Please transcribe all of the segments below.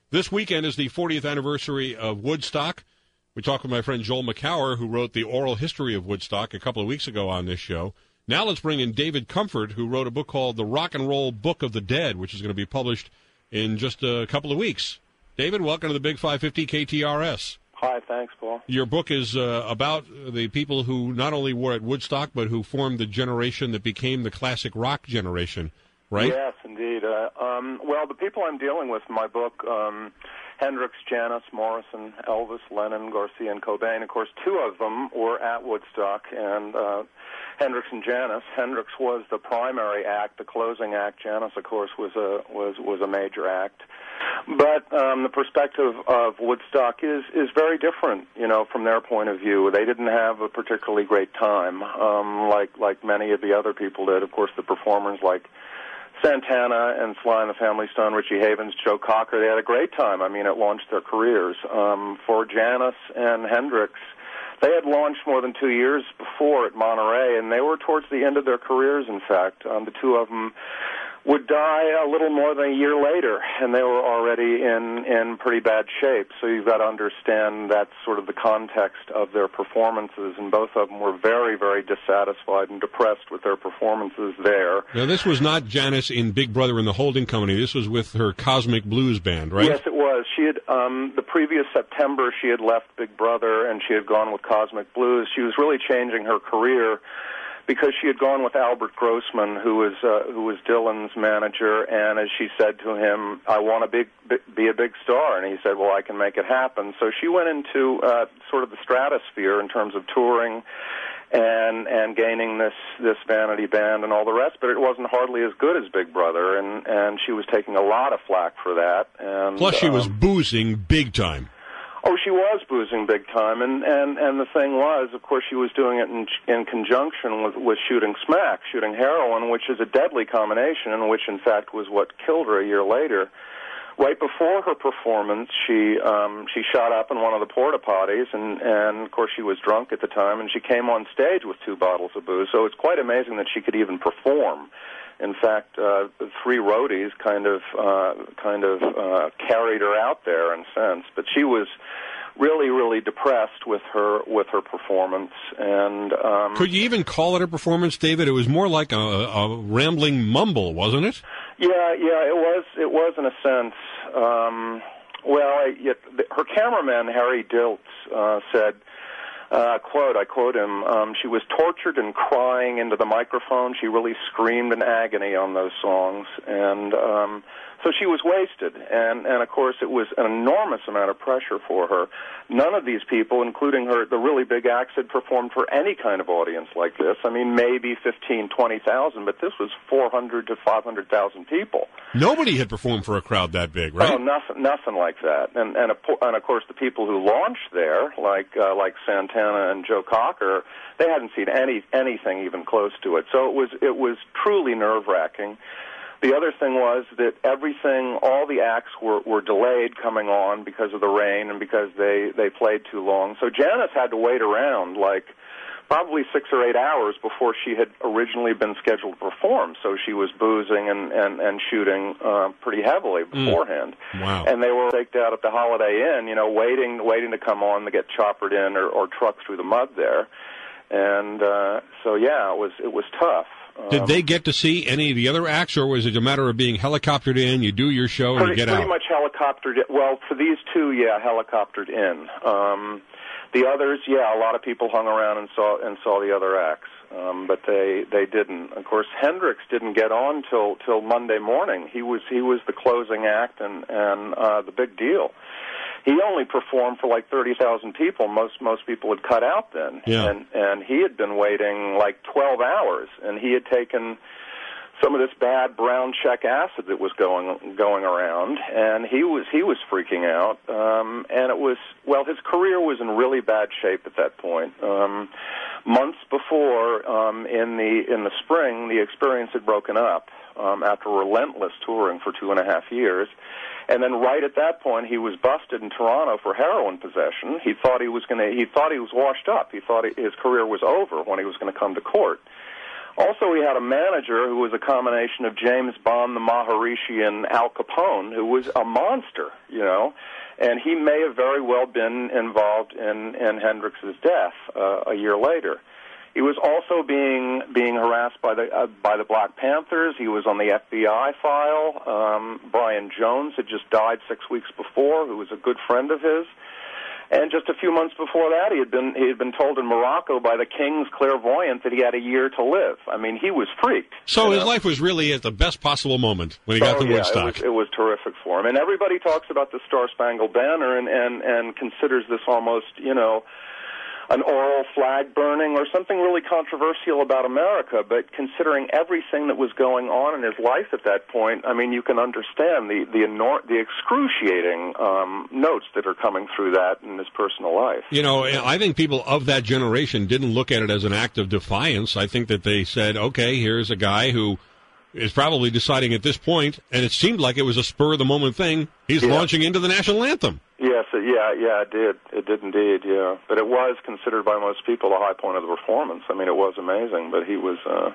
This weekend is the 40th anniversary of Woodstock. We talked with my friend Joel McCower, who wrote the oral history of Woodstock a couple of weeks ago on this show. Now let's bring in David Comfort, who wrote a book called The Rock and Roll Book of the Dead, which is going to be published in just a couple of weeks. David, welcome to the Big 550 KTRS. Hi, thanks, Paul. Your book is about the people who not only were at Woodstock, but who formed the generation that became the classic rock generation, right? Yes, indeed. Well, the people I'm dealing with in my book, Hendrix, Janis, Morrison, Elvis, Lennon, Garcia, and Cobain. Of course, two of them were at Woodstock, and Hendrix and Janis. Hendrix was the primary act, the closing act. Janis, of course, was a major act. But the perspective of Woodstock is very different, from their point of view. They didn't have a particularly great time, like many of the other people did. Of course, the performers like Santana and Sly and the Family Stone, Richie Havens, Joe Cocker, they had a great time. I mean, it launched their careers. For Janis and Hendrix, they had launched more than 2 years before at Monterey, and they were towards the end of their careers, in fact. The two of them would die a little more than a year later, and they were already in pretty bad shape. So you've got to understand that's sort of the context of their performances, and both of them were very, very dissatisfied and depressed with their performances there. Now, this was not Janis in Big Brother and the Holding Company. This was with her Cosmic Blues Band, right? Yes, it was. She had the previous September, she had left Big Brother, and she had gone with Cosmic Blues. She was really changing her career because she had gone with Albert Grossman, who was Dylan's manager, and as she said to him, "I want to be a big star," and he said, "Well, I can make it happen." So she went into sort of the stratosphere in terms of touring and gaining this vanity band and all the rest, but it wasn't hardly as good as Big Brother, and she was taking a lot of flack for that. And plus, she was boozing big time. Oh, she was boozing big time, and the thing was, of course, she was doing it in conjunction with shooting smack, shooting heroin, which is a deadly combination, and which, in fact, was what killed her a year later. Right before her performance, she shot up in one of the porta potties, and of course, she was drunk at the time, and she came on stage with 2 bottles of booze. So it's quite amazing that she could even perform. In fact, 3 roadies kind of carried her out there in a sense, but she was really, really depressed with her performance. And could you even call it a performance, David? It was more like a rambling mumble, wasn't it? Yeah, it was in a sense. Her cameraman Harry Diltz said, I quote him, she was tortured and crying into the microphone. She really screamed in agony on those songs. And so she was wasted. And of course, it was an enormous amount of pressure for her. None of these people, including the really big acts, had performed for any kind of audience like this. I mean, maybe 15,000, 20,000, but this was 400 to 500,000 people. Nobody had performed for a crowd that big, right? Oh, nothing like that. And of course, the people who launched there, like Santana and Joe Cocker, they hadn't seen anything even close to it. So it was truly nerve-wracking. The other thing was that all the acts were delayed coming on because of the rain and because they played too long. So Janis had to wait around probably 6 or 8 hours before she had originally been scheduled to perform. So she was boozing and shooting pretty heavily beforehand. Wow. And they were staked out at the Holiday Inn, waiting to come on to get choppered in or trucked through the mud there. And it was tough. Did they get to see any of the other acts, or was it a matter of being helicoptered in, you do your show, and you get out? Pretty much helicoptered in. Well, for these two, helicoptered in. The others, a lot of people hung around and saw the other acts, but they didn't. Of course, Hendrix didn't get on till Monday morning. He was the closing act and the big deal. He only performed for 30,000 people. Most people had cut out then. Yeah. And he had been waiting 12 hours, and he had taken some of this bad brown check acid that was going around, and he was freaking out. And it was, his career was in really bad shape at that point. Months before, in the spring, the Experience had broken up after relentless touring for 2.5 years. And then right at that point, he was busted in Toronto for heroin possession. He thought he was washed up. He thought his career was over when he was going to come to court. Also, he had a manager who was a combination of James Bond, the Maharishi, and Al Capone, who was a monster, you know. And he may have very well been involved in Hendrix's death a year later. He was also being harassed by the Black Panthers. He was on the FBI file. Brian Jones had just died 6 weeks before, who was a good friend of his. And just a few months before that, he had been told in Morocco by the king's clairvoyant that he had a year to live. I mean, he was freaked. So his life was really at the best possible moment when he got to Woodstock. It was terrific for him. And everybody talks about the Star-Spangled Banner and considers this almost, you know, an oral flag burning or something really controversial about America, but considering everything that was going on in his life at that point, I mean, you can understand the excruciating notes that are coming through that in his personal life. You know, I think people of that generation didn't look at it as an act of defiance. I think that they said, okay, here's a guy who is probably deciding at this point, and it seemed like it was a spur-of-the-moment thing, he's launching into the national anthem. Yes, it did. It did indeed, yeah. But it was considered by most people the high point of the performance. I mean, it was amazing, but he was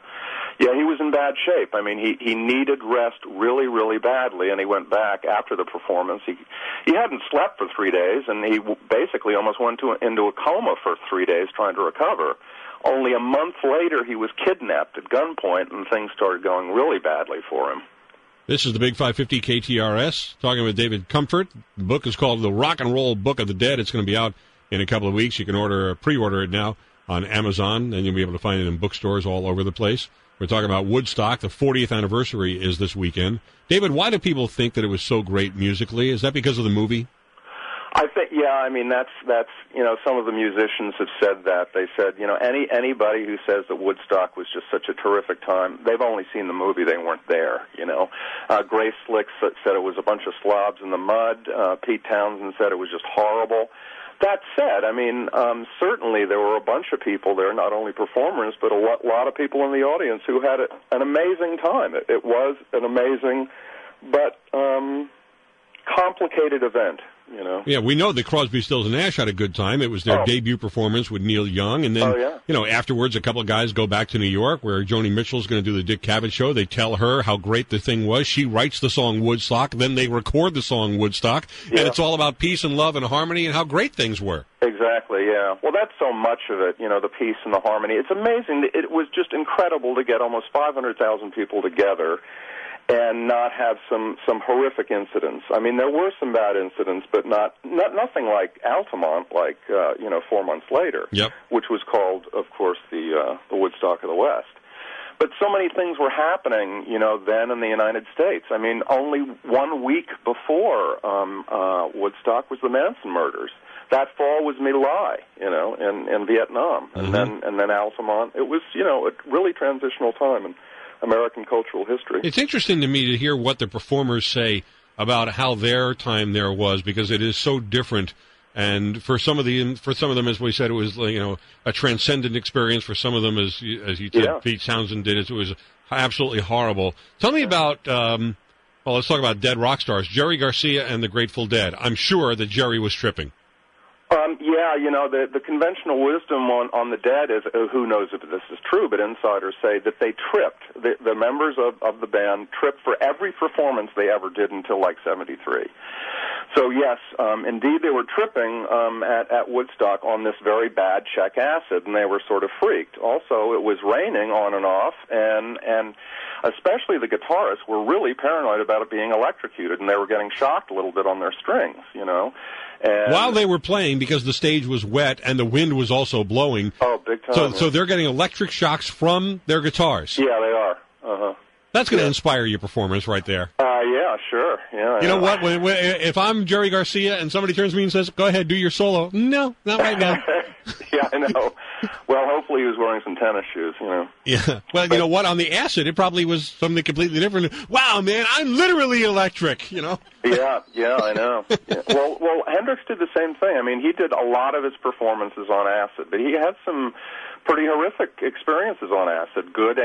in bad shape. I mean, he needed rest really, really badly, and he went back after the performance. He hadn't slept for 3 days, and he basically almost went into a coma for 3 days trying to recover. Only a month later, he was kidnapped at gunpoint, and things started going really badly for him. This is the Big 550 KTRS, talking with David Comfort. The book is called The Rock and Roll Book of the Dead. It's going to be out in a couple of weeks. You can pre-order it now on Amazon, and you'll be able to find it in bookstores all over the place. We're talking about Woodstock. The 40th anniversary is this weekend. David, why do people think that it was so great musically? Is that because of the movie? I think, I mean, that's you know, some of the musicians have said that. They said, you know, anybody who says that Woodstock was just such a terrific time, they've only seen the movie, they weren't there, you know. Grace Slick said it was a bunch of slobs in the mud. Pete Townsend said it was just horrible. That said, I mean, certainly there were a bunch of people there, not only performers, but a lot of people in the audience who had an amazing time. It was an amazing but complicated event. You know? Yeah, we know that Crosby, Stills, and Nash had a good time. It was their debut performance with Neil Young, and then, you know, afterwards, a couple of guys go back to New York, where Joni Mitchell's going to do the Dick Cavett show. They tell her how great the thing was. She writes the song Woodstock, then they record the song Woodstock, and it's all about peace and love and harmony and how great things were. Exactly, yeah. Well, that's so much of it, you know, the peace and the harmony. It's amazing. It was just incredible to get almost 500,000 people together and not have some horrific incidents. I mean, there were some bad incidents, but nothing like Altamont, like 4 months later, which was called, of course, the Woodstock of the West. But so many things were happening, you know, then in the United States. I mean, only 1 week before Woodstock was the Manson murders. That fall was My Lai, you know, in Vietnam, and then Altamont. It was, you know, a really transitional time in American cultural history. It's interesting to me to hear what the performers say about how their time there was, because it is so different. And for some of them, as we said, it was, you know, a transcendent experience. For some of them, as you said, Pete Townsend did, it was absolutely horrible. Tell me about. Let's talk about dead rock stars, Jerry Garcia and the Grateful Dead. I'm sure that Jerry was tripping. You know, the conventional wisdom on the Dead is, who knows if this is true, but insiders say that they tripped. The members of the band tripped for every performance they ever did until, like, 73. So, yes, indeed they were tripping at Woodstock on this very bad Czech acid, and they were sort of freaked. Also, it was raining on and off, and especially the guitarists were really paranoid about it being electrocuted, and they were getting shocked a little bit on their strings, you know. And while they were playing, because the stage was wet and the wind was also blowing. Oh, big time. So they're getting electric shocks from their guitars. Yeah, they are. Uh-huh. That's going to inspire your performance right there. Yeah, sure. Yeah. You know what? If I'm Jerry Garcia and somebody turns to me and says, "Go ahead, do your solo," no, not right now. Yeah, I know. Well, hopefully he was wearing some tennis shoes, you know. Yeah. Well, you know what? On the acid, it probably was something completely different. Wow, man, I'm literally electric, you know. Yeah, I know. Yeah. Well, Hendrix did the same thing. I mean, he did a lot of his performances on acid, but he had some pretty horrific experiences on acid, good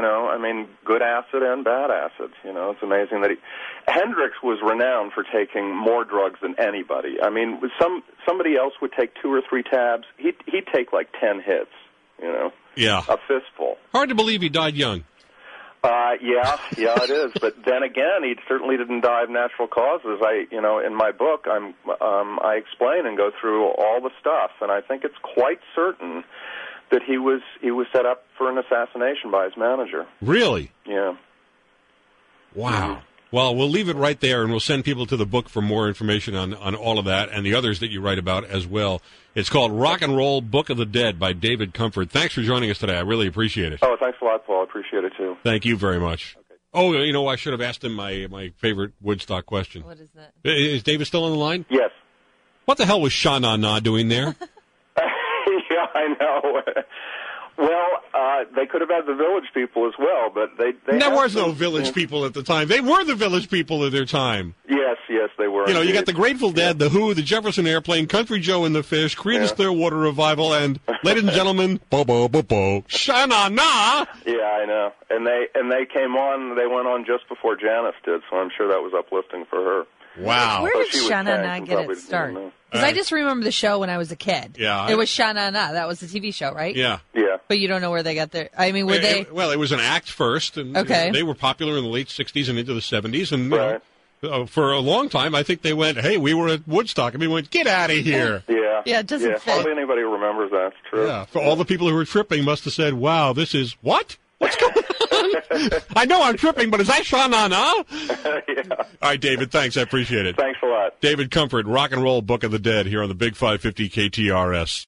acid and bad acids. You know, it's amazing that Hendrix was renowned for taking more drugs than anybody. I mean, somebody else would take 2 or 3 tabs. He'd take like 10 hits. Yeah. A fistful. Hard to believe he died young. Yeah, it is. But then again, he certainly didn't die of natural causes. In my book, I explain and go through all the stuff, and I think it's quite certain that he was set up for an assassination by his manager. Really? Yeah. Wow. Mm-hmm. Well, we'll leave it right there, and we'll send people to the book for more information on all of that and the others that you write about as well. It's called Rock and Roll Book of the Dead by David Comfort. Thanks for joining us today. I really appreciate it. Oh, thanks a lot, Paul. I appreciate it, too. Thank you very much. Okay. Oh, I should have asked him my favorite Woodstock question. What is that? Is David still on the line? Yes. What the hell was Sha Na Na doing there? Yeah, I know. Well, they could have had the Village People as well, but they there was no Village People at the time. They were the Village People of their time. Yes, they were. You got the Grateful Dead, the Who, the Jefferson Airplane, Country Joe and the Fish, Creedence Clearwater Revival, and, ladies and gentlemen, Bo-Bo-Bo-Bo, Sha-Na-Na! Yeah, I know. And they came on, they went on just before Janis did, so I'm sure that was uplifting for her. Wow. Where did Sha-Na-Na get its start? Because I just remember the show when I was a kid. Yeah. It was Sha-Na-Na. That was the TV show, right? Yeah. Yeah. But you don't know where they got their... I mean, were they... Well, it was an act first, and they were popular in the late 60s and into the 70s, and for a long time, I think they went, hey, we were at Woodstock, and we went, get out of here. Yeah. Yeah, it doesn't fit. Hardly anybody remembers that. It's true. Yeah. For all the people who were tripping must have said, wow, this is... What? What's going on? I know I'm tripping, but is that Sha-Na-Na? Yeah. All right, David, thanks. I appreciate it. Thanks a lot. David Comfort, Rock and Roll Book of the Dead here on the Big 550 KTRS.